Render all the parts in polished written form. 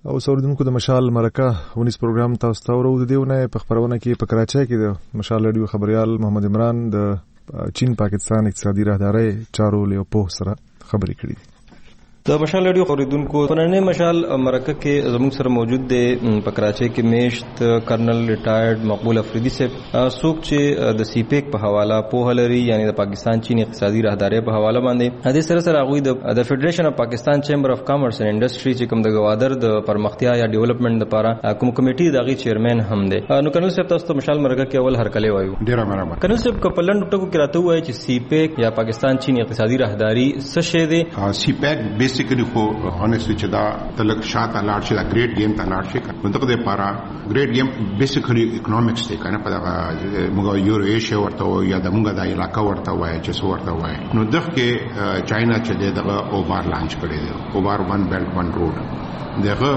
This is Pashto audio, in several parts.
او سوردونکو د مشال مرکه ونیس پروګرام تاسو ته ورو د دیونه په خبرونه کې په کراچۍ کې د مشال رادیو خبريال محمد عمران د چین پاکستان اقتصادي راهداري چارو له په سره خبرې کړې. د مشال رادیو اوریدونکو پرانه مشال مرکه کې زموږ سره موجود دی په کراچۍ کې میشت کرنل ریټایرډ مقبول افریدي صاحب څوک چې د سیپیک په حواله په لري یعنی د پاکستان چین اقتصادي راهداري په حواله باندې د سره هغوی د فدریشن اف پاکستان چیمبر اف کامرس اینڈ انډستری چې کوم د گوادر د پرمختیا یا ډیولپمنٹ لپاره کوم کمیټي دغه چیرمن هم دی. نو کنو صاحب تاسو ته مشال مرکه کې اول هرکلی وایو. ډیر مرحبا. کنو صاحب کپلند ټکو کې راته وایي چې سیپیک یا پاکستان چین اقتصادي راهداري څه شی دی؟ سیپیک بیسیکلی خو honestly چې دا تلک شاته لاړ شي دا ګریټ گیم ته لاړ شي منطقه د پارا ګریټ گیم بیسیکلی اکونومکس دی کنه په موږ یورو ایشیا ورته یا د موږ د علاقې ورته وای چې څو ورته وای نو دغه کې چاینا چې دغه اوبار لانچ کړی دی اوبار ون بیلټ ون روډ دغه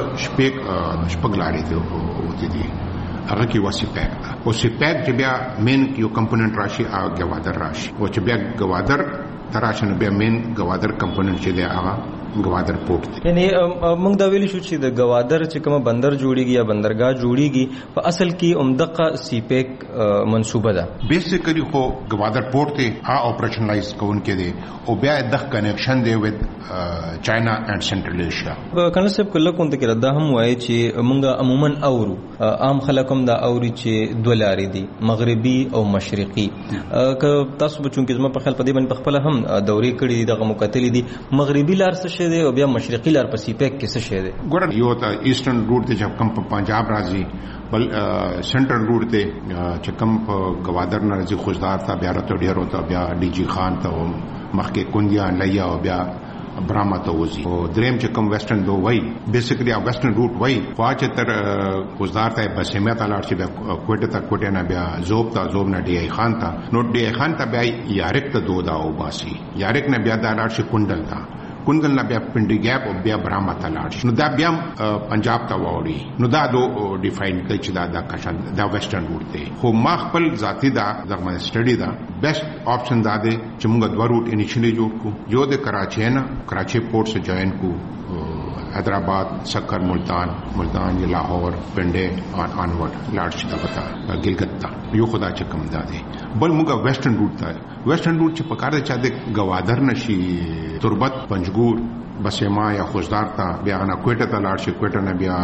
شپږ لارې دی او دي هغه کې واسیپیک او سیپیک چې بیا مین یو کمپوننت راشي او گوادر راشي او چې بیا گوادر تراشنه بیا مین گوادر کمپوننت چې دی هغه گوادر پورت دی. یعنی موږ دا ویل شو چې د گوادر چې کوم بندر جوړیږي یا بندرګاه جوړیږي په اصل کې عمدقه سیپیک منصوبه ده. بیسیکلی خو گوادر پورت ته اپریشنلایز کون کې دی او بیا د کنیکشن دی ود چاینا اینڈ سنټرل ایشیا. کنه صاحب کله کوم ته کې دا هم وایي چې موږ عموما اورو عام خلک هم دا اوري چې دوه لارې دي مغربي او مشرقي. که تاسو به چونکې زما په خیال په دې باندې خپل هم دورې کړې دغه مکتلې دي مغربي لار څه شي دی او بیا مشرقي لار په سیپیک کې څه شي دی؟ ګور یو ته ایسټرن روټ ته چې کم په پنجاب راځي بل سنټرل روټ ته چې کم په گوادر نه راځي خوشدار ته بیا راته ډیر وته بیا ډي جی خان ته مخکې کندیا لیا او بیا براما ته وځي او دریم چې کم ویسټرن دو وای بیسیکلی ا ویسټرن روټ وای خواچ تر خوشدار ته بسمه ته لاړ شي بیا کوټه ته کوټه نه بیا زوب نه ډي خان ته نو ډي خان ته بیا یارک ته دودا او باسي یارک نه بیا دا لاړ شي کندل ته کندل نه بیا پنډي ګاپ او بیا براما ته لاړ شي نو دا بیا پنجاب ته ووري نو دا دو ډیفاین کړي چې دا کشن دا ویسټرن روټ دی خو ما خپل ذاتی دا دغه سټډي دا بیسټ آپشن دا دی چې موږ دوه روټ انیشلی جوړ کو جو د کراچۍ نه کراچۍ پورٹ سے جوائن کو حیدرآباد سکر ملتان لاہور پنڈے آنورڈ لاړ شي ته ګلګت ته یو خدا چې کم دا دی بل موږ ویسټرن روټ ته ویسټرن روټ چې پکاره چا د گوادر نشي تربت پنجګور بسما یا خوشدار ته بیا نه کوټه ته لاړ شي کوټه نه بیا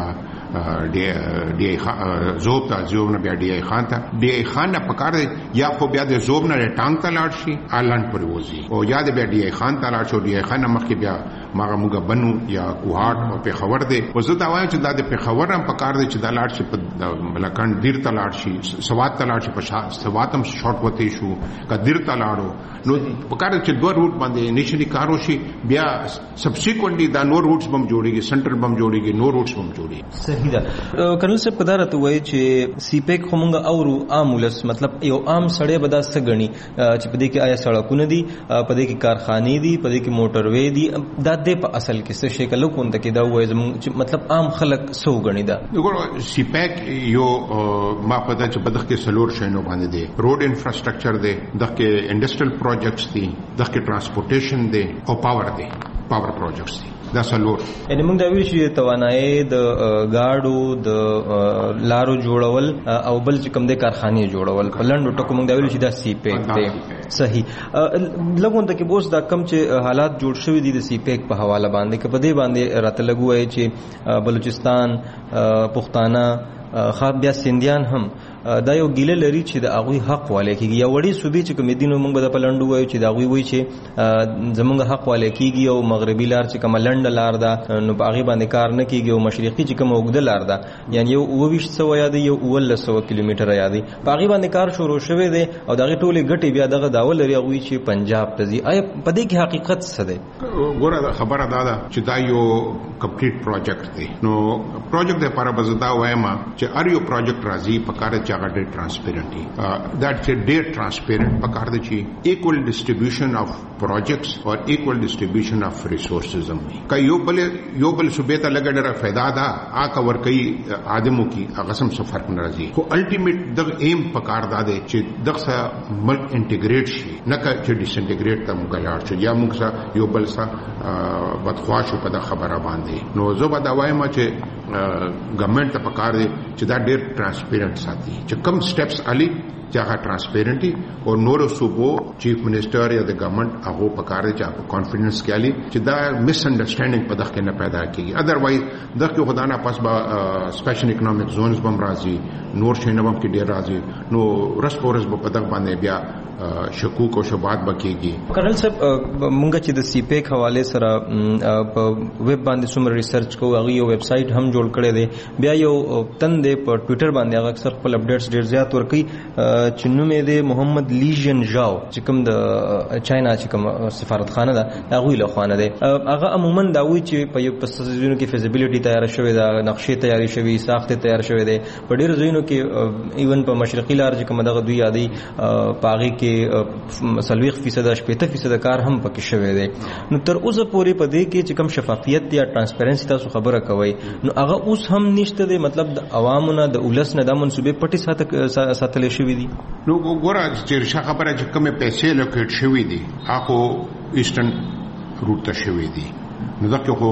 ډي زوب ته زوب نه بیا ډي خان ته ډي خان نه پکاره یا خو بیا د زوب نه ټانګ ته لاړ شي آلند پر وځي او یا د بیا ډي خان ته لاړ شي ډي خان نه مخکې بیا ماغه موږ بنو یا کوهاټ او په خبر دی وزه دا وایي چې د په خبر هم پکاره دی چې دا لاړ شي په ملکان دیر ته لاړ شي سوات ته لاړ شي په سوات هم شارټ وته شو کدیر ته لاړو نو پکاره چې دوه روټ باندې نشي کارو شي بیا سبسیکوئنٹلی دا نور روټس بم جوړيږي سنټرل بم جوړيږي نور روټس بم جوړيږي. صحیح ده. کنو صاحب قدرت وایي چې سیپیک خو موږ اورو عام ولس مطلب یو عام سړی به دا څه غني چې په دې کې آیا سړکونه دي په دې کې کارخانې دي په دې کې موټر وې دي دا د په اصل کې څه شي کله کوم ته کې دا وایي چې مطلب عام خلک سو غني دا وګورئ سیپیک یو ما پته چې په دغه کې سلور شینو باندې دي روډ انفراستراکچر دي دغه کې انډستریل پروجیکټس دي دغه کې ترانسپورټیشن دي او پاور پروجیکټس دي دا سلور یعنی موږ دا ویل چې توانایي د گاډو د لارو جوړول او بل چې کوم د کارخانې جوړول په لنډو ټکو موږ دا ویل چې دا سیپیک دی. صحیح لګون ته کې بوس دا کم چې حالات جوړ شوی دي د سیپیک په حواله باندې کې په دې باندې راته لګوي چې بلوچستان پښتانه خاص بیا سندیان هم دا یو ګیله لري چې د هغوی حق والے کیږي یا وړي صوبې چې کوم دینو موږ به د پلنډو وایو چې دا هغوی وایي چې زمونږ حق والے کیږي او مغربي لار چې کوم لنډ لار ده نو په هغې باندې کار نه کیږي او مشرقي چې کوم اوږده لار ده یعنی یو 2900 یا د یو 1900 کیلومتره یا دی په هغې باندې کار شروع شوی دی او د هغې ټولې ګټې بیا دغه دعوه لري هغوی چې پنجاب ته ځي. آیا په دې کې حقیقت څه دی؟ ګوره خبره دا ده چې دا یو کمپلیټ پروجیکټ دی نو پروجیکټ لپاره به زه دا وایم چې هر یو پروجیکټ راځي په کار چې هغه ډېر ټرانسپیرنټ وي دا چې ډېر ټرانسپیرنټ په کار دی چې ایکول ډسټریبیوشن اف پروجیکټس او ایکول ډسټریبیوشن اف ریسورسز هم وي که یو بل صوبې ته لږه ډېره فایده ده هغه ورکوي آدمو کې هغه سم څه فرق نه راځي خو الټیمیټ دغه ایم په کار دا دی چې دغه ملک انټیګریټ شي نه که چې ډسانټیګریټ ته موږ لاړ شو یا موږ یو بل سره بدخوا شو په دغه خبره باندې نو زه به دا وایم چې ګورنمنت ته پکار دی چې دا ډېر ټرانسپیرنٹ ساتي چې کم سټیپس علي چې هغه ټرانسپیرنټي او نور صوبو چیف منسٹر یا د ګورنمنت هغه پکار دی چې هغه کانفیډنس کې علي چې دا مس انډرستانډینګ په دغه کې نه پیدا کیږي ادروایز دغه خدانا پس با سپیشل اکونومیک زونز بم راځي نور شي نه بم کې ډېر راځي نو رسپورس په دغه باندې بیا شکوک او شبهات بکیږي. کرنل صاحب مونږ چې د سی پیک حواله سره په ویب باندې څومره ریسرچ کوو هغه یو ویب سټ هم جوړ کړی دی بیا یو تن دی په ټوئیټر باندې هغه اکثر خپل اپډیټس ډیر زیات ورکوي چې نوم یې دی محمد لیژن ژاو چې کوم د چاینا چې کوم سفارتخانه ده هغه له خوانه دی هغه عموما دا وایي چې په یو پسځونو کې فیزیبিলিټي تیار شوې ده نقشې تیاری شوې ساخت تیار شوې ده په ډیر ځایونو کې ایون په مشرقي لار چې کوم دغه دوی یادي پاغي کې 70% کار هم پکې شوی دی نو تر اوسه پورې په دې کې چې کوم شفافیت یا ترانسپیرنسي تاسو خبره کوي نو هغه اوس هم نشته دی مطلب د عوامو د اولس نه د منسوبې پټي ساتل شوی دي نو ګوره چې خبره چې کومه پیسې لوکیټ شوی دي هغه ایسټرن روټ ته شوی دي نو دا خو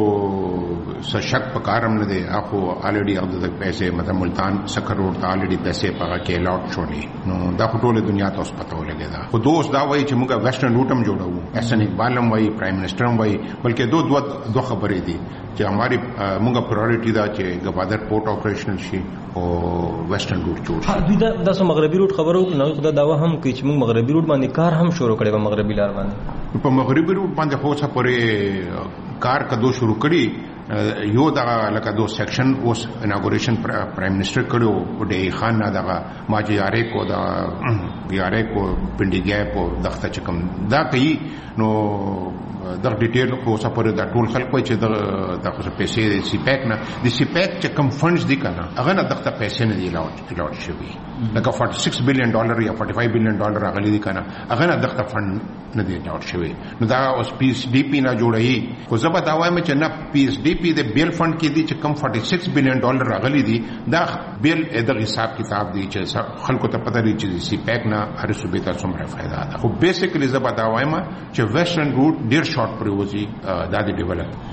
شک پکارم نه دی اخو الریډي او د پیسې مطلب ملتان سکر روډ ته الریډي پیسې پاګه کې لاټ شونی نو دا ټوله دنیا ته اوس پته ولګی دا خو دوست دا وایي چې موږ ویسټرن روټ هم جوړو احسن اقبال هم وایي پرایم منسٹر هم وایي بلکې دوه خبرې دي چې هماري موږ پرایورټي دا چې ګوادر پورټ اپریشنل شي او ویسټرن روټ جوړ شي دوی دا د مغربي روټ خبرو نو خدای داوا هم کوي چې موږ مغربي روټ باندې کار هم شروع کړی په مغربي لار باندې په مغربي روټ باندې خو څه پورې کار کدو شروع کړي یو دا لکه دو سیکشن اوس اناګوریشن پرایم منسٹر کړو ډی خان نه دا ماجیاره کو دا یاره کو پنډي ګیپ او دغه چکم دا کوي نو د ډیټیل خو سپاره دا ټول خلک وای چې د پیسې سی پیک نه د سی پیک چې کم فندز دي کنه هغه نه دغه پیسې نه دی لاټ شوی لکه $46 بلین یا $45 بلین غلي دي کنه هغه نه دغه فند نه دی لاټ شوی نو دا اوس پی ایس ډی پی نه جوړی خو زبر دا وایم چې نه پی ایس ډی پی د بیل فند کې دي چې کم $46 بلین غلي دي دا بیل د حساب کتاب دی چې خلکو ته پته لري چې سی پیک نه هر صوبې ته څومره فائدہ ده خو بیسیکلی زبر دا وایم چې ویسټرن روټ ډیر شارټ پروزي دا دی ډیولپ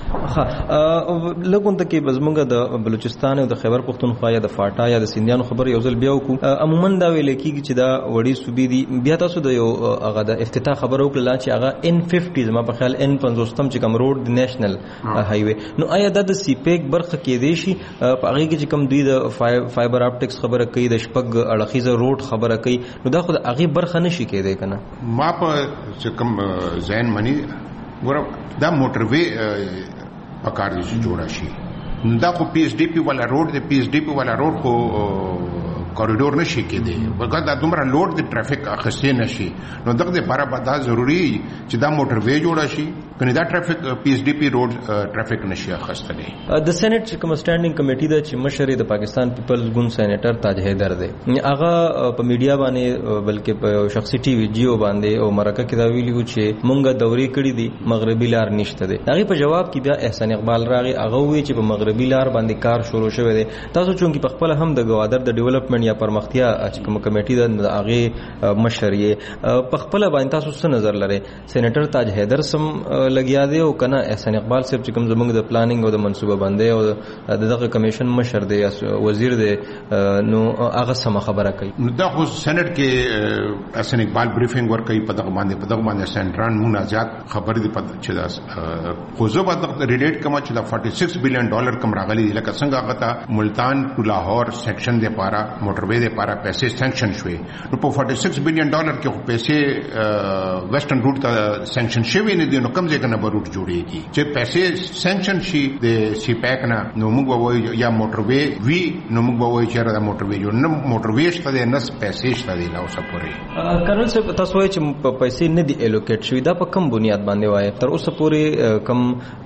لګون ته کې بزمنګ د بلوچستان او د خیبر پختونخوا یا د فاټا یا د سیندیانو خبر یو ځل بیا وکړو عموما دا ویل کېږي چې دا وړي صوبې دي بیا تاسو د یو هغه د افتتاح خبر وکړه چې هغه N50 زما په خیال N50 چې کوم روډ د نېشنل هایوي نو آیا د سی پیک برخه کې دی شي په هغه کې چې کوم دوی د فایبر اپټکس خبره کوي د شپږ اړخیزه روډ خبره کوي نو دا خو د هغه برخه نشي کېدای کنه ما په چې کوم ځین منی ګور دا موټر وی پکار دي چې جوړا شي دا خو پی ایس ډی پی والا روډ دی پی ایس ډی پی والا روډ خو کوریډور نشي کېدی ورګه دا دومره لوډ د ټرافیک اخستې نشي نو دغه لپاره به دا ضروری چې دا موټر وی جوړا شي کني دا ټرافیک پی ایس ډی پی روډ ټرافیک نشي اخستلې د سېنات کوم سټانډینګ کمیټي د چې مشر د پاکستان پیپلز ګوند سېنیټر تاج حیدر دی هغه په میډیا باندې بلکې په شخصي ټي وي جیو باندې او مرکه کې دا ویلي و چې مونږه دوري کړی دي مغربي لار نشته دی هغه په جواب کې بیا احسان اقبال راغی هغه وی چې په مغربي لار باندې کار شروع شوی دی تاسو چونکی په خپل هم د ګوادر د ډیولپمنٹ یا پرمختیا چې کوم کمیټي د هغه مشر یې په خپل باندې تاسو څه نظر لرئ سېنیټر تاج حیدر سم لګیا دی او کنه احسان اقبال صاحب چې کوم زموږ د پلانینګ او د منصوبه بندۍ او دغه کمیشن مشر دی وزیر دی نو هغه سم خبره کوي نو دا خو سېنیټ کې احسان اقبال بریفینګ ور کوي په دغه باندې سېنټران مناجات خبر دی پد چې دا خو زه به ریلیټ کوم چې دا $46 بلین کم راغلي لکه څنګه هغه ته ملتان ټو لاهور سیکشن دی پارا موټر وی دی پارا پیسې سینکشن شوې نو په $46 بلین کې خو پیسې ویسټرن روټ ته سینکشن شوی نه دي نو کم ځای کنه به روټ جوړیږي چې پیسې سینکشن شي د سی پیک نه نو موږ وایو یا موټر وی نو موږ وایو چې دا موټر وی جوړ نه موټر وی شته د نس پیسې شته دی نو سپوري کرنل صاحب تاسو وایي چې پیسې نه دي الوکیټ شوی دا په کم بنیاد باندې وایي تر اوسه پورې کم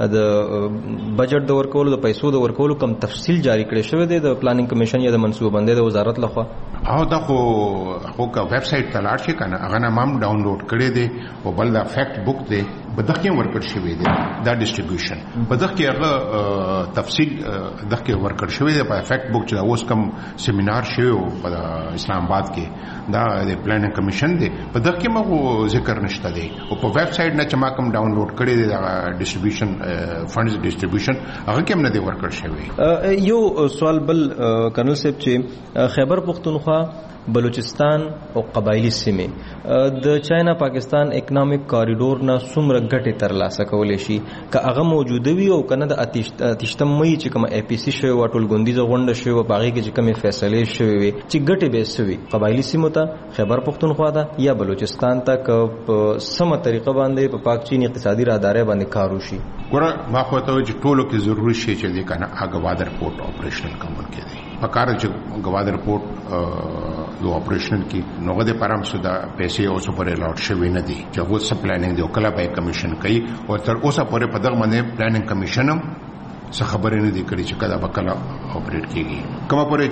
د بجټ د ورکولو د پیسو د ورکولو کم تفصیل جاری کړی شوی دی د پلانینګ کمیشن یا د منصوبه بندۍ د وزارت لخوا او دا خو کا ویب سټ ته لاړ شي کنه هغه نام ډاونلوډ کړي دي او بل دا فیکټ بک دی بدغه ورکړ شوی دی دا ډیسټریبیوشن بدغه هغه تفصیل دغه ورکړ شوی دی په فیکټ بک چې اوس کوم سیمینار شوی په اسلام آباد کې دا د پلانینګ کمیشن دی بدغه مغه ذکر نشته دی او په ویب سټ نه چې ما کوم ډاونلوډ کړی دی دا ډیسټریبیوشن فندز ډیسټریبیوشن هغه کوم نه دی ورکړ شوی. یو سوال بل کرنل صاحب چې خیبر پختونخوا بلوچستان او قبایلی سیمې د چاینا پاکستان اکنامک کاریډور نه څومره ګټې ترلاسه کولی شي که هغه موجوده وي او کنه د اتیشتم مئی چې کوم اي پی سي شوی و ټول ګوندیزه غونډه شوی و باغې کې چې کوم فیصلې شوی وي چې ګټې به سوي قبایلی سیمو ته خیبر پختونخوا ته یا بلوچستان ته په سمه طریقه باندې په پاک چین اقتصادي راهداري باندې کار وشي. ګوره ما خو ته چې ټولو کې ضروري شي چې د کنه اګوادر پورت اپریشنل کومل کې دی پکاره چې ګوادر پورت یو اپریشنل کې نوغه د پرم سودا پیسې اوس پرې لاټ شوی نه دي چې هغه څه پلانینګ دی او کله به کمیشن کوي او تر اوسه پورې په دغه باندې پلانینګ کمیشن هم څه خبرې نه دي کړې چې کله به کله اپریټ کیږي کومه پورې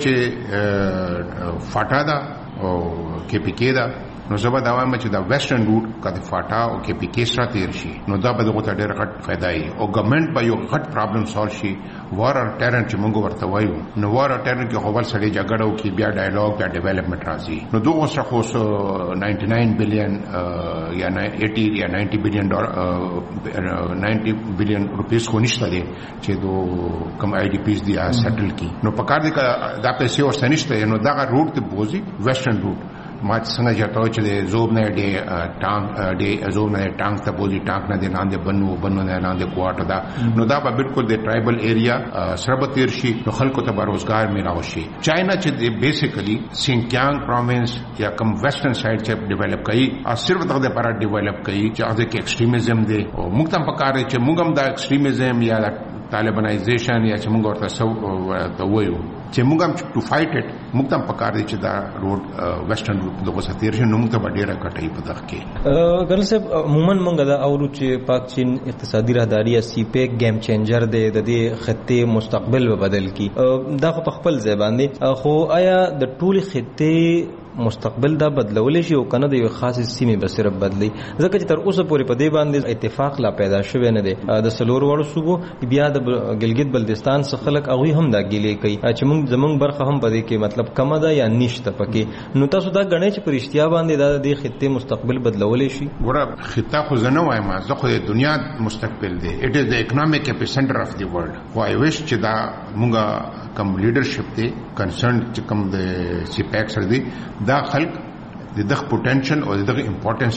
چې فاټا دا او کې پی کې دا نو زبا دا وایم چې دا ویسټرن روټ کده فاټا او کې پی کې سره تیر شي نو دا به دغه ډېر غټ فائدہ ای او ګورنمنت به یو غټ پرابلم سالو شي وار اور ټرن چې موږ ورته وایو نو وار اور ټرن کې هوول سړي جګړه او کې بیا ډایالوګ بیا ډیولپمنٹ راځي نو دوه سره خو 99 بلین یا 80 یا 90 بلین ډالر 90 بلین روپیس کو نشته دي چې دو کم آی ډی پیز دی سیټل کی نو پکار دي دا پیسې ورسره نشته نو دا روټ ته بوزي ویسټرن روټ ما څنګه چاته چې زوب نه دی زوب نه ټانک ته بوزي ټانک نه دی لاندې بنو نه لاندې کوارټ دا نو دا به بالکل د ټرایبل ایریا سره تیر شي نو خلکو ته روزګار میلاو شي. چاینا چې بیسیکلی سینکیانګ پروینس یا کم ویسټرن سایډ چې ډیولپ کړي او صرف دغه لپاره ډیولپ کړي چې هغه کې ایکسټریمزم دی او موږ ته پکاره چې موږ هم دا ایکسټریمزم یا طالبانایزیشن یا چې موږ ورته وایو چې موږ هم ټو فایټ اټ موږ ته پکار دي چې دا روډ ویسټرن روډ دغه ستیر شي نو موږ ته ډیره کټای په دغه کې ګل صاحب عموما موږ دا اورو چې پاک چین اقتصادي راهداري سی پیک گیم چینجر دی د دې خطې مستقبل به بدل کی دا په خپل ځای باندې خو آیا د ټول خطې مستقبل دا بدلول شي او کنه د یو خاص سیمه به صرف بدلی ځکه چې تر اوسه پورې په دې باندې اتفاق لا پیدا شوی نه دی د سلور وړو صوبو بیا د ګلګت بلتستان څخه خلک هغه هم دا ګیلې کوي چې موږ زمونږ برخه هم پدې کې مطلب کم ده یا نشته پکې نو تاسو دا غنئ چې پرشتیا باندې د خطې مستقبل بدلول شي. ګوره خطه خو زنه وایم زه خو د دنیا مستقبل دی اټ از د اکونومیک اپیسنټر اف دی ورلد خو آی ویش چې دا موږ کم لیډرشپ دی کنسرن چې کم د سی پیک سره دی دا خلق د دغه پوتنشل او دغه امپورټنس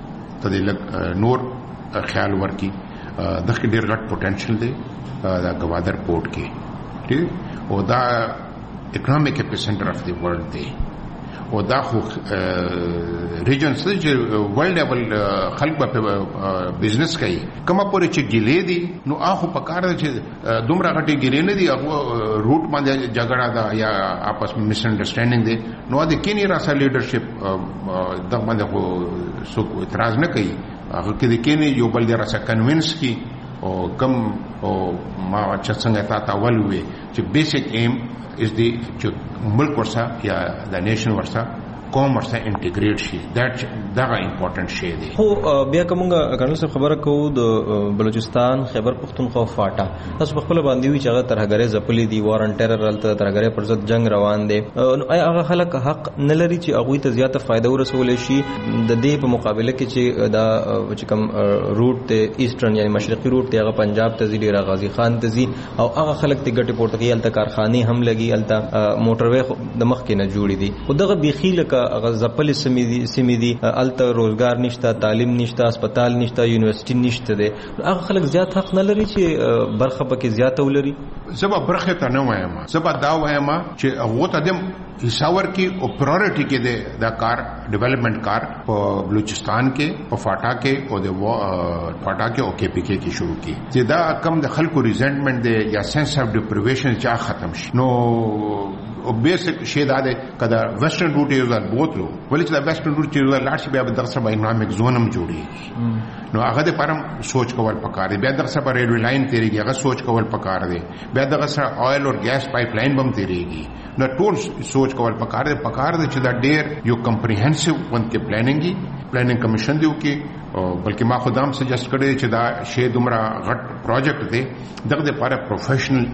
ته نور خیال ورکی دغه ډیر غټ پوتنشل دی دا گوادر پورت کې ٹھیک او دا اکونومیک اپیسنټر اف دی ورلد دی او دا خو ریجن سره چې ورلد لیول خلق په بزنس کوي کومه پورې چې ګیلې دي نو هغه په کار چې دومره غټي ګیلې نه دي هغه روټ باندې جګړه دا یا آپس میں مس انډرسټینډینګ دی نو د کینی راسه لیډرشپ د باندې خو څوک اعتراض نه کوي هغه کې د کینی یو بل دی راسه کنوینس کی او کم او ما چې څنګه تا ول وي چې بیسیک ایم is the ملک ورسا یا د نیشن ورسا قوم ورسا انټیګریټ شي دا امپورټنٹ شی دی. خو بیا کومه کرنل صاحب خبره کوو د بلوچستان خیبر پختونخوا فاټا تاسو په خپل باندې وی چې هغه ترهګری زپلې دی وارن ټیرر رالته ترهګری پر ضد جنگ روان دی نو هغه خلک حق نه لري چې هغه ته زیاته فائدہ ورسول شي د دې په مقابله کې چې دا چې کوم روټ ته ایسټرن یعنی مشرقي روټ ته هغه پنجاب ته ځي ډیر غازی خان ته ځي او هغه خلک ته ګټه پورته کوي الته کارخانه هم لګي الته موټروي د مخ کې نه جوړې دي او دغه بيخي لکه هغه زپل سیمې دي الته روزګار نشته تعلیم نشته هسپتال نشته یونیورسيټي نشته دي هغه خلک زیات حق نه لري چې برخه پکې زیاته ولري. زبا برخه ته نه وایم زبا دا وایم چې هغه ته د حساور کې او پرایورټي کې د کار ډیولپمنٹ کار په بلوچستان کې په فاټا کې او د فاټا کې او کې پی کې شروع کی چې دا کم د خلکو ریزنټمنٹ دی یا سنس اف ډیپریویشن چا ختم شي نو بیسک شی دا ده کدا ویسټرن روټ یو ځل بوتلو ولې چې دا ویسټرن روټ چې یو ځل لاړ شي بیا به دغه سبا اکنامک زون هم جوړیږي نو هغه د پرم سوچ کول پکار دی بیا دغه سبا ریلوی لاین تیریږي هغه سوچ کول پکار دی بیا دغه سره آیل او ګیس پایپ لاین بم تیریږي نو ټول سوچ کول پکار دی چې دا ډیر یو کمپریهنسیو ون کې پلانینګ کمیشن دی وکي بلکې ما خدام سجست کړی چې دا شی دومره غټ پروجیکټ دی دغه لپاره پروفیشنل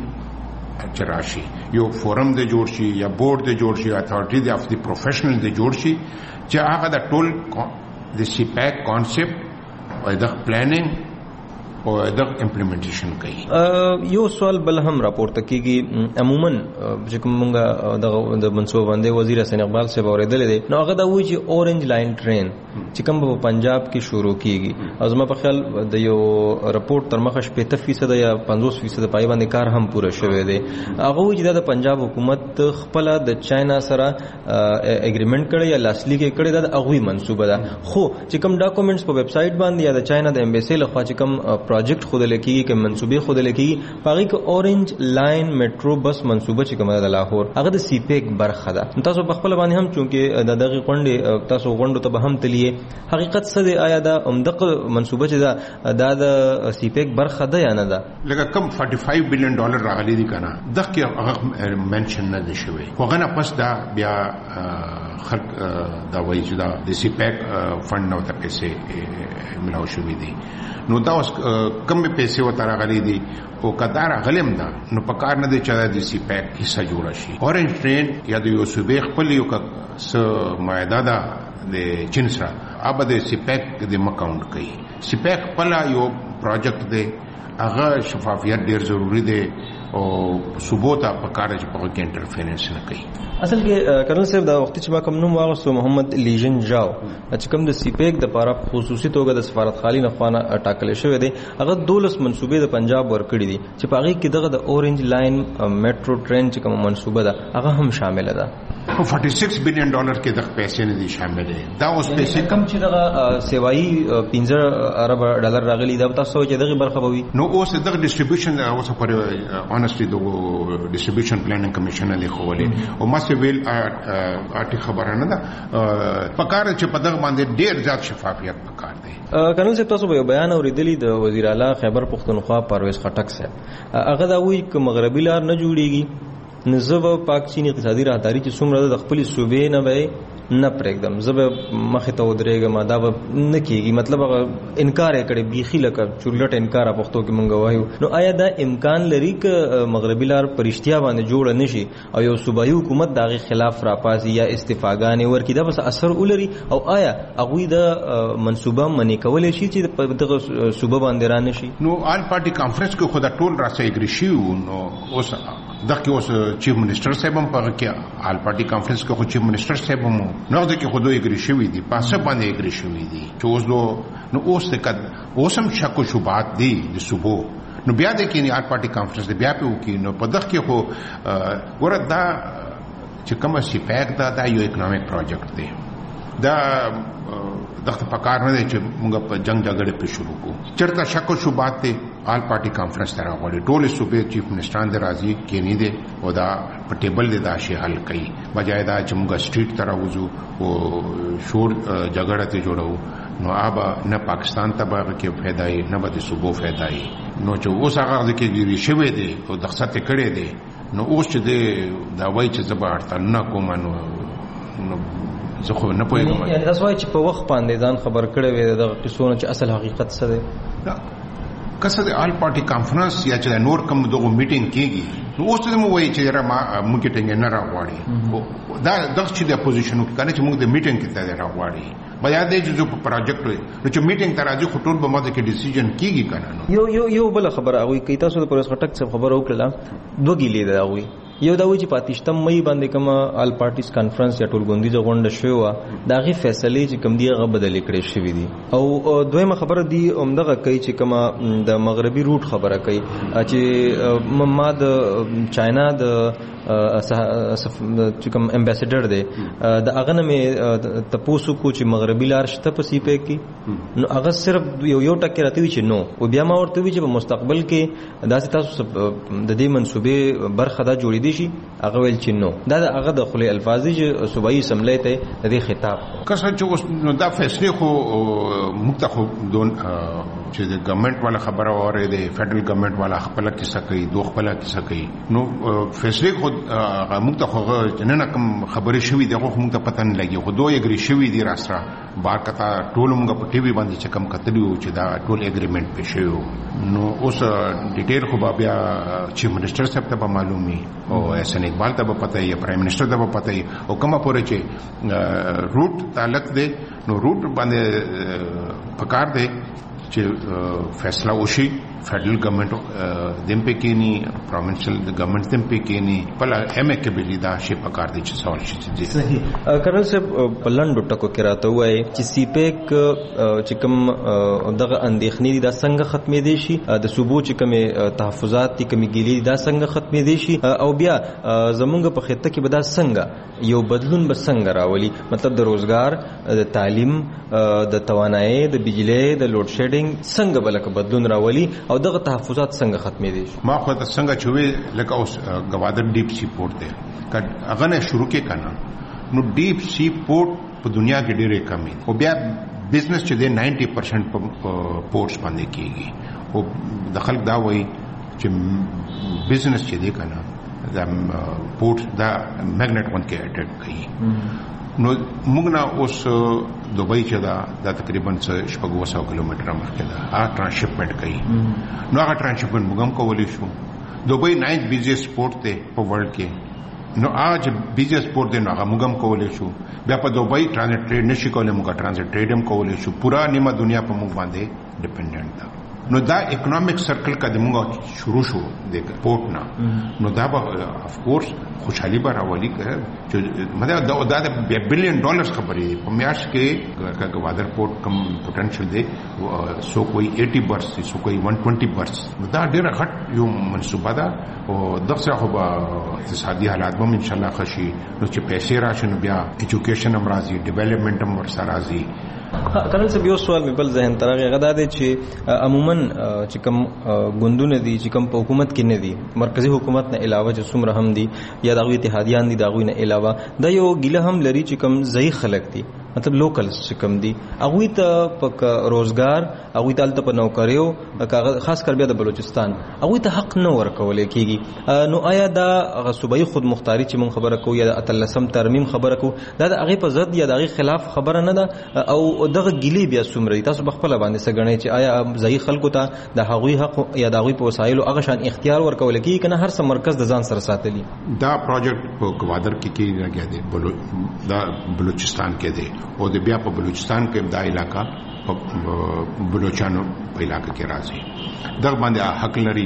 چراشي یو فورم دی جوړ شي یا بورډ دی جوړ شي اتھارټي دی اف دی پروفیشنل دی جوړ شي چې هغه د ټول د سی پیک کانسپټ او د پلانینګ او د امپلیمنټیشن کوي یو سوال بل هم راپورته کیږي عموما چې کومه د منصوبه باندې وزیر حسن اقبال صاحب اوریدل دي نو هغه دا وایي چې اورنج لاین ټرین چې کوم په پنجاب کې شروع کیږي ازما په خیال د یو رپورت تر مخه 50% یا 50% پای باندې کار هم پوره شوی دی هغه وایي چې د پنجاب حکومت خپل د چاینا سره اګریمنٹ کړی یا لاسلیک کړی دا هغه منصوبه ده خو چې کوم ډاکومېنټس په ویب سټ باندې یا د چاینا د ایمبیسی لخوا چې کوم پروجیکټ خود لکېږي که منصوبې خود لکېږي پاغي کې اورنج لاین میټرو بس منصوبه چې کومه د لاهور هغه د سی پیک برخه ده تاسو په خپل باندې هم چونکې د دغه غونډې تاسو غونډو ته به هم تلیه حقیقت څه دی آیا دا عمدق منصوبه چې دا د سی پیک برخه ده یا نه ده لکه کم $45 بلین راغلي دي کنه دغه هغه منشن نه دي شوی خو غنه پس دا بیا خلق دا وایي چې دا د سی پیک فند نو ته پیسې ملاو شوی دي نو دا اوس کم پیسې وته راغلي دي او کدار غلم ده نو پکار نه دي چې د سی پیک حصہ جوړ شي اورنج ټرین یا د یو صوبې خپل یو س معاهده ده د چین سره اب د سی پیک د مکاونټ کوي سی پیک خپل یو پروجیکټ دی هغه شفافیت ډیر ضروری دی او صوبو ته پکار چې په کې انټرفیرنس نه کوي اصل کې کرنل صاحب دا وخت چې ما کوم نوم واغستو محمد لیژن جاو چې کوم د سی پیک د لپاره خصوصي توګه د سفارت خالي نه خوانه ټاکل شوی دی هغه 12 منصوبې د پنجاب ورکړي دي چې په هغه کې دغه د اورنج لاین میټرو ټرین چې کوم منصوبه ده هغه هم شامل ده $46 بلین کې د پیسې نه دي شامل دي دا اوس پیسې کم چې دغه سیوایي 15 ارب ډالر راغلي دا تاسو چې دغه برخه بوي نو اوس دغه ډیسټریبیوشن اوس پر اونستلی د ډیسټریبیوشن پلانینګ کمیشن له خولې او ما څه ویل اټي خبره نه ده پکار چې په دغه باندې ډیر زیات شفافیت پکار دی کنه چې تاسو به بیان اوریدلی د وزیر اعلی خیبر پختونخوا پرویز خټک صاحب هغه دا وایي چې مغربي لار نه جوړیږي نزب پاک چین اقتصادي راهداري چې څومره د خپل صوبې نه وي نه پرېږدم زب مخې ته ودرېږم دا به نه کېږي مطلب هغه انکار یې کړی بیخي لکه چورلټ انکار پښتو کې مونږ وایو نو آیا دا امکان لري که مغربي لار په رښتیا باندې جوړه نشي او یو صوبایي حکومت د هغې خلاف راپاڅي یا استعفاګانې ورکړي دا بس اثر ولري او آیا هغوی د منصوبه منې کولی شي چې په دغه صوبه باندې را نشي نو آل پارټي کانفرنس کې خو دا ټول راسه اګري شوي نو اوس دغه اوس چیف منسٹر صاحب هم په کې آل پارټي کانفرنس کې خو چیف منسٹر صاحب هم نو ځکه خو دوی اګری شوی دي پاسه باندې اګری شوی دي چې اوس نو اوس ته اوس هم شک او شبهات دي د صوبو نو بیا د کې نه آل پارټي کانفرنس دی بیا په وکي نو په دغه کې خو وردا چې کوم شي پیک دا یو اکونومیک پروجیکټ دی دا دغه پکار نه دی چې موږ په جنگ جګړه په شروع کو چرته شک او شبهات دي آل پارټي کانفرنس ته راغلي ټول صوبې چیف منسټران د راځي کې نه دي او دا په ټیبل د داشي حل کوي بجای دا چې موږ سټریټ ته راوځو او شور جګړه ته جوړو نو آبا نه پاکستان ته به کې فایده نه به د صوبو فایده نو چې اوس هغه د کې ګری شوی دی او د خصت کړي دی نو اوس چې دا وایي چې زبر ارتل نه کوم نو زه خو نه پوهیږم یعنی تاسو وایي چې په وخت باندې ځان خبر کړی وي دغه قصونه چې اصل حقیقت څه دی کسه د آل پارټي کانفرنس یا چې نور کوم دغه میټینګ کیږي نو اوس ته مو وایي چې را ما موږ ټینګ نه راغواړي دا دغه چې د اپوزیشن کنه چې موږ د میټینګ کې ته راغواړي بیا د جو په پروجیکټ نو چې میټینګ ته راځي خطور به ماده کې ډیسیژن کیږي کنه یو بل خبره هغه کوي تاسو د پروس خټک څخه خبر وکړه دوه ګیلې دا وي یو دا وی چې پاتشتم مې باندې کوم آل پارټیز کانفرنس یا ټولګوندیزه غونډه شوی دا غي فیصله چې کوم دی هغه بدل کړي شوی دي او دویمه خبره دی عمدغه کوي چې کوم د مغربي روټ خبره کوي چې ما د چاینا د چې کوم امبیسډر دی د هغه نه مې تاسو کو چې مغربي لار شته په سی پی کې نو هغه صرف یو ټکی راته وی چې نو او بیا ما ورته وی چې په مستقبل کې داسې تاسو د دې منسوبې برخه دا جوړې دي کېدی شي هغه ویل چې نو دا هغه د خپل الفاظ چې صوبایي اسمبلی ته د خطاب کسه چې اوس نو دا فیصله خو مختخو دون چې د ګورنمنت والا خبره وره د فدرل ګورنمنت والا خپل کیسه کوي دوه خپل کیسه کوي نو فیصله خو مختخو نه کوم خبره شوی دغه موږ ته پته نه لګي خو دوه اګری شوی دي راسره بار کتا ټول موږ په ټي وي باندې چې کم کتلیو چې دا ټول اګریمنت په شوی نو اوس ډیټیل خو بیا چیف منسٹر صاحب ته معلومي او احسان اقبال ته پته یې پرایم منسٹر ته پته یې او کومه پورې چې روټ تعلق دی نو روټ باندې پکار دی چې فیصله وشي فیڈرل گورنمنٹ دم په کېنی پروونشل گورنمنٹ دم په کېنی بل امکیبلی دا شی پکار دي چې سوال شي صحیح کرنل صاحب پلند ټکو کې راته وای چې سی پیک چې کوم دغه اندېخنې دا څنګه ختمې دي شي د صوبو چې کوم تحفظات دي کوم ګیلې دا څنګه ختمې دي شي او بیا زمونږ په خطه کې به دا څنګه یو بدلون به څنګه راولي مطلب د روزګار د تعلیم د توانایي د بجلی د لوډ شیډینګ څنګه بلک بدلون راولي او دغه تحفظات څنګه ختمې دي ما خو ته څنګه چوي لکه اوس گوادر ډیپ سی پورټ دی هغه نه شروع کې کنه نو ډیپ سی پورټ په دنیا کې ډېرې کمی او بیا بزنس چې دی 90% په پورټس باندې کیږي او د خلک دا وایي چې بزنس چې دی کنه دا پورټ دا میګنیټ ون کې اټیک کوي نو موږ نه اوس دوبۍ چې دا تقریبا 600 کیلومتره مخکې ده هغه ترانسشپمنٹ کوي نو هغه ترانسشپمنٹ موږ هم کولی شو دوبۍ 9th بیزیسټ پورټ دی په ورلد کې نو هغه چې بیزیسټ پورټ دی نو هغه موږ هم کولی شو بیا په دوبۍ ټرانزیټ ټریډ نشي کولی موږ ټرانزیټ ټریډ هم کولی شو پورا نیمه دنیا په موږ باندې ډیپندنٹ ده نو دا اکنامک سرکل کا د موږ شروع شو د پورټ نه نو دا به اف کورس خوشحالي به راولي چې مطلب دا د $1 بلین خبرې په میاشت کې گوادر پورټ کم پوټنشل دی سو کوئی 80 برس سو کوئی 120 برس دا ډېر غټ یو منصوبه ده او دغه خو به اقتصادي حالات به ان شاء الله خشي نو چې پیسې راشي نو بیا ایجوکیشن هم راځي ډیولپمنٹ هم ورسره راځي کرنل صاحب یو سوال مې بل ذهن ته راغی غدا دی چې عموما چې کوم ګوندونه دي چې کوم په حکومت کې نه دي مرکزی حکومت نه علاوه چې څومره هم دي یا دغه اتحادیان دي دغه نه علاوه دا یو ګیله هم لري چې کوم ځای خلک دي مطلب لوکلز چې کوم دي هغه ته په روزګار هغه ته په نوکریو خاص کر بیا د بلوچستان هغه ته حق نه ورکول کیږي نو آیا دا صوبایي خود مختاری چې مون خبره کو یا د اتلسم ترمیم خبره کو دا د هغه په ضد یا د هغه خلاف خبره نه ده او دغه ګیلی بیا څومره تاسو بخپله باندې سګنئ چې آیا ځای خلکو ته د هغوی حق یا د هغوی په وسایلو هغه شان اختیار ورکول کیږي کنه هر څه مرکز د ځان سره ساتلی دا پروجیکټ په گوادر کې راګیا دی دا بلوچستان کې دی او د بیا په بلوچستان کې دا علاقہ په بلوچانو په علاقہ کې راځي دا باندې حق لري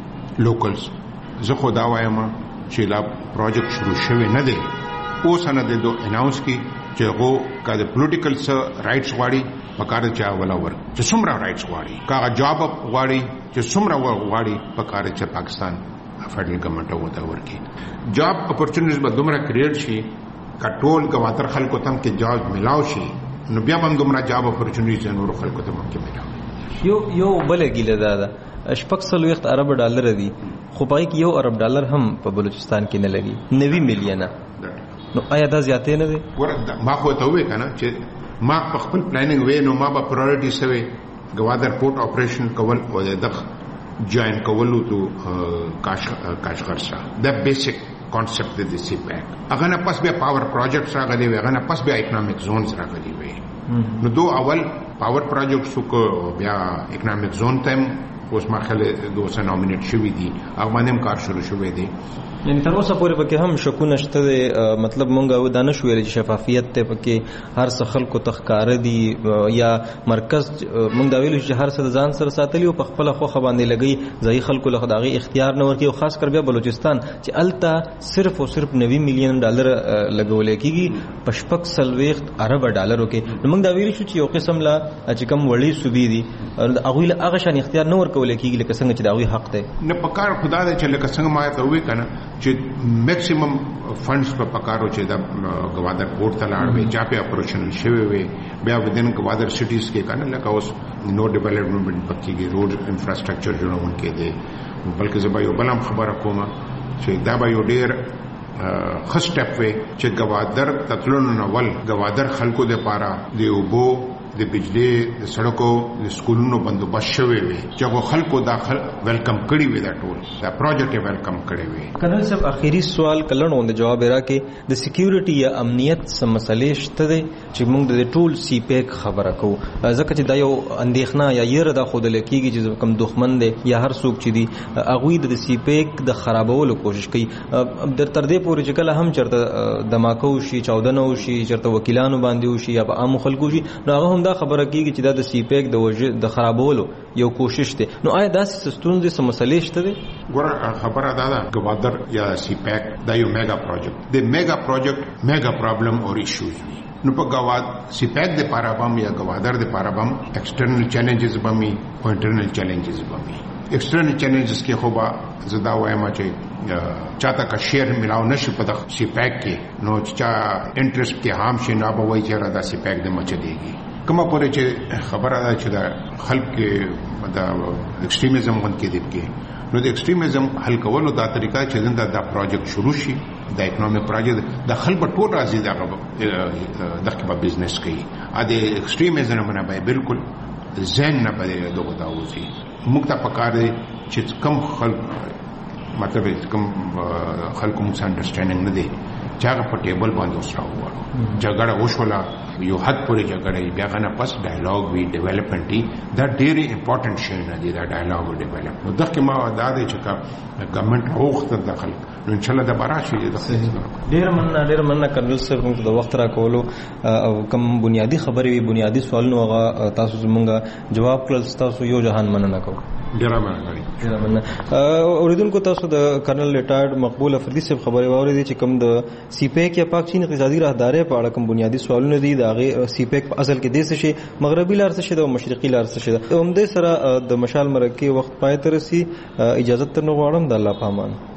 لوکلز زه خو دا وایم چې لا پروجیکټ شروع شوی نه دی اوس نه دی دو اناونس کی چې هغه کا د پولیټیکل رائټس غواړي پکاره چا ولا ور چې څومره رائټس غواړي کا جاب غواړي چې څومره غواړي پکاره چې پاکستان فدرل ګورنمنت وته ورکی جاب اپورچونټیز به دومره کریټ شي کټول گوادر خلکو تم کې جاب ملاو شي نو بیا هم دومره جاب اپورچونټیز نور خلکو ته مکه ملاو یو بل ګیله ده شپږ سلويخت ارب ډالر دي خو پای کې یو ارب ډالر هم په بلوچستان کې نه لګي 90 میلیونه نو آیا دا زیاتې نه دي ورته ما خو ته وې کنه چې ما په خپل پلانینګ وې نو ما به پرایورټي سوي گوادر پورټ اپریشن کول او دغه جوائن کولو ته کاشغر شاه د بیسیک کانسپټ د سی پیک هغه نه پس بیا پاور پروجیکټس راغلي وي هغه نه پس بیا اکنامک زونز راغلي وي نو دو اول پاور پروجیکټس کو بیا اکنامک زون تم اوس ما خله دوسه نومینیټ شوی دي هغه باندې کار شروع شوی دی یعنی تر اوسه پورې پکې هم شکو نشته مطلب مونږه دا نشو ویل چې شفافیت ته پکې هر څه خلکو تخکار دي یا مرکز مونږ دا ویل چې هر څه ځان سره ساتلی او په خپل خو باندې لګي ځای خلکو له دغه اختیار نه ورکی او خاص کر بیا بلوچستان چې التا صرف او صرف 90 میلیون ډالر لګول کېږي په شپږ سلويخت ارب ډالرو کې مونږ دا ویل شو چې یو قسم لا چې کوم وړي صوبې دي هغه له هغه شان اختیار نه ورکول کېږي لکه څنګه چې دا هغه حق دی نه پکار خدا دې چې لکه څنګه ما ته وې کنه چې میکسیمم فنڈز په پکارو چې د گوادر پورټ ته لاړ وي چا په اپریشن شوی وي بیا ودین گوادر سټیز کې کنه لکه اوس نو ډیولپمنٹ پکې روډ انفراستراکچر جوړون کې دي بلکې زبا یو بلم خبره کومه چې دا به یو ډیر خاص سټپ وي چې گوادر تطلون نول گوادر خلکو د پاره دی وبو د بجلی د سړکو د سکولونو بندوبست شوی وي چې هغه خلکو داخل ویلکم کړي وي دا ټول دا پروجیکټ ویلکم کړي وي. کرنل صاحب اخیری سوال کلن غوند جواب راکې د سکیورټي یا امنیت سم مسلې شته دي چې موږ د ټول سی پیک خبره کوو ځکه چې دا یو اندېښنه یا یره د خود لکېږي چې کم دښمن دی یا هر څوک چې دی هغه د سی پیک د خرابولو کوشش کوي در تر دې پورې چې کله هم چرته دماکو شي چاودنه وشي چرته وکیلانو باندې وشي یا په عام خلکو شي نو هغه دا خبره کیږي چې دا د سی پیک د خرابولو یو کوشش دی. نو آیا داسې سستون دي سم مسلې شته دي؟ ګوره خبره دا ده گوادر یا سی پیک دا یو میگا پروجیکټ د میگا پروجیکټ میگا پرابلم اور ایشوز وي نو په گواد سی پیک د پاره بم یا گوادر د پاره بم ایکسټرنل چیلنجز بمي او انټرنل چیلنجز بمي. ایکسټرنل چیلنجز کې خو با زدا وایم چې چاته کا شیر ملاو نشي په د سی پیک کې نو چا انټرست کې هام شي نه به وای چې را د سی پیک د مچ دیږي کومه پورې چې خبره ده چې دا خلک کې دا ایکسټریمزم باندې کې دی نو د ایکسټریمزم حل کولو دا طریقه چې زنده دا پروجیکټ شروع شي د اکونومیک پروجیکټ د خلک په ټول راځي دا دغه بزنس کوي ا د ایکسټریمزم نه به بالکل ځین نه به دغه دا وځي موږ ته پکار دی چې کم خلک مطلب کم خلکو موږ انډرستانډینګ نه دی چې هغه په ټیبل باندې وسراو جګړه وشوله یو حد پورې جګړه بیا غنه پس ډایلاګ وی ډیولپمنٹ دا ډېری امپورټنٹ شی نه دی دا ډایلاګ او ډیولپمنٹ نو دغه ما دا دی چې ګورنمنت اوخت دخل نو ان شاء الله دا بارا شي ډېر مننه کرنل صاحب موږ د وخت را کولو او کوم بنیادی خبرې وی بنیادی سوالونه هغه تاسو زمونږ جواب کړل تاسو یو جهان مننه کوم. ډېر مننه اوریدونکو تاسو د کرنل ریټایرډ مقبول افریدي صاحب خبرې واورېدې چې کوم د سی پیک یا پاک چین اقتصادي راهدارۍ په اړه کوم بنیادی سوالونه دي د هغې سی پیک په اصل کې دې څه شي مغربي لار څه شي ده او مشرقي لار څه شي ده. همدې سره د مشال مرکې وخت پای ته رسي اجازت ترنه غواړم د الله په امان.